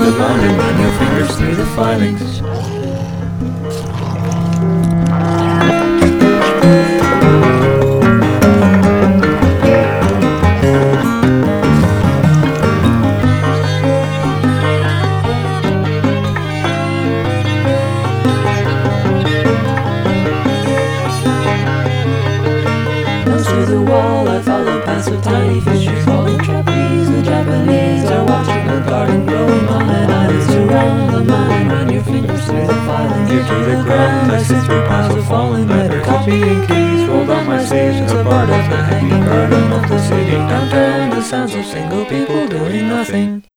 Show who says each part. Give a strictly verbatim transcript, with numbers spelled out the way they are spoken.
Speaker 1: the bond and run your fingers through the filings.
Speaker 2: To the wall, I follow past with tiny fishes falling trapeze. The Japanese are watching the garden growing on an island. Surround the mine, run your fingers through the filings.
Speaker 1: Gear to the ground, I sit through piles of fallen letter, copy and keys rolled on my sleeves. A part of the hanging garden of the city. Downtown, the sounds of single people doing nothing.